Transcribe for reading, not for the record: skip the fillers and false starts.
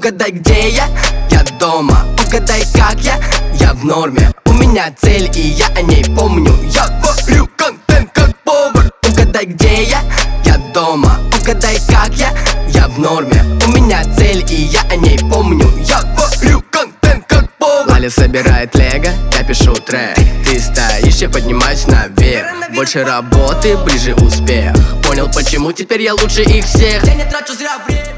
Угадай, где я? Я дома. Угадай, как я? Я в норме. У меня цель, и я о ней помню. Я варю контент как повар. Угадай, где я? Я дома. Угадай, как я? Я в норме. У меня цель, и я о ней помню. Я варю контент как повар. Лали собирает лего, я пишу трек. Ты стоишь, я поднимаюсь наверх. Больше работы, ближе успех. Понял, почему теперь я лучше их всех. Я не трачу зря время.